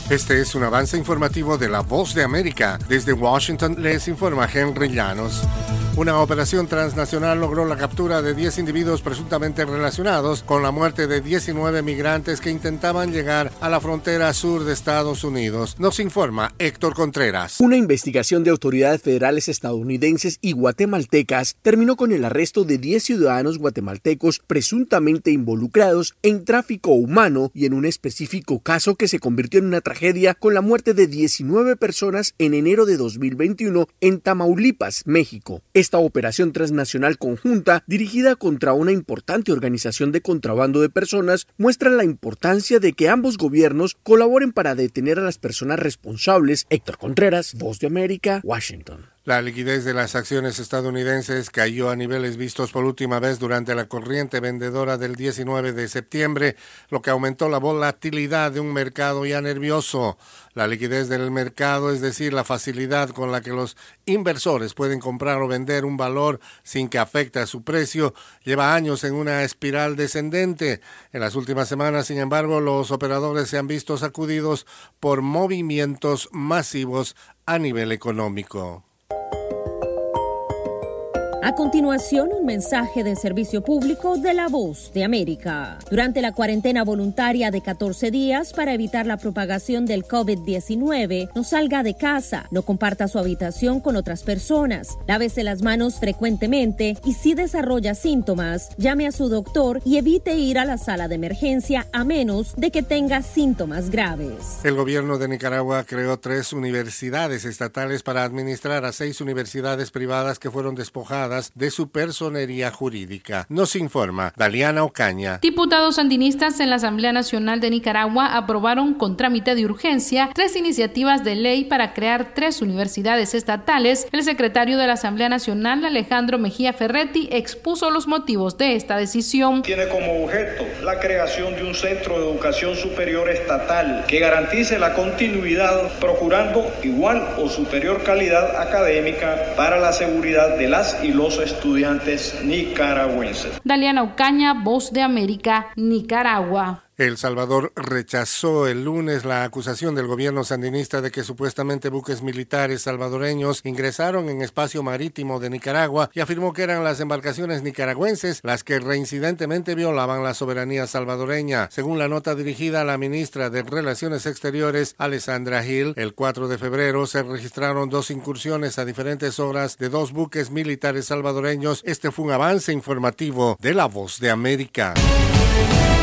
Este es un avance informativo de La Voz de América. Desde Washington les informa Henry Llanos. Una operación transnacional logró la captura de 10 individuos presuntamente relacionados con la muerte de 19 migrantes que intentaban llegar a la frontera sur de Estados Unidos. Nos informa Héctor Contreras. Una investigación de autoridades federales estadounidenses y guatemaltecas terminó con el arresto de 10 ciudadanos guatemaltecos presuntamente involucrados en tráfico humano y en un específico caso que se convirtió en una tragedia con la muerte de 19 personas en enero de 2021 en Tamaulipas, México. Esta operación transnacional conjunta, dirigida contra una importante organización de contrabando de personas, muestra la importancia de que ambos gobiernos colaboren para detener a las personas responsables. Héctor Contreras, Voz de América, Washington. La liquidez de las acciones estadounidenses cayó a niveles vistos por última vez durante la corriente vendedora del 19 de septiembre, lo que aumentó la volatilidad de un mercado ya nervioso. La liquidez del mercado, es decir, la facilidad con la que los inversores pueden comprar o vender un valor sin que afecte a su precio, lleva años en una espiral descendente. En las últimas semanas, sin embargo, los operadores se han visto sacudidos por movimientos masivos a nivel económico. A continuación, un mensaje de servicio público de La Voz de América. Durante la cuarentena voluntaria de 14 días para evitar la propagación del COVID-19, no salga de casa, no comparta su habitación con otras personas, lávese las manos frecuentemente y si desarrolla síntomas, llame a su doctor y evite ir a la sala de emergencia a menos de que tenga síntomas graves. El gobierno de Nicaragua creó 3 universidades estatales para administrar a 6 universidades privadas que fueron despojadas de su personería jurídica. Nos informa Daliana Ocaña. Diputados sandinistas en la Asamblea Nacional de Nicaragua aprobaron con trámite de urgencia 3 iniciativas de ley para crear 3 universidades estatales. El secretario de la Asamblea Nacional, Alejandro Mejía Ferretti, expuso los motivos de esta decisión. Tiene como objeto la creación de un centro de educación superior estatal que garantice la continuidad, procurando igual o superior calidad académica para la seguridad de las y los estudiantes nicaragüenses. Daliana Ocaña, Voz de América, Nicaragua. El Salvador rechazó el lunes la acusación del gobierno sandinista de que supuestamente buques militares salvadoreños ingresaron en espacio marítimo de Nicaragua y afirmó que eran las embarcaciones nicaragüenses las que reincidentemente violaban la soberanía salvadoreña. Según la nota dirigida a la ministra de Relaciones Exteriores, Alessandra Hill, el 4 de febrero se registraron 2 incursiones a diferentes horas de 2 buques militares salvadoreños. Este fue un avance informativo de La Voz de América.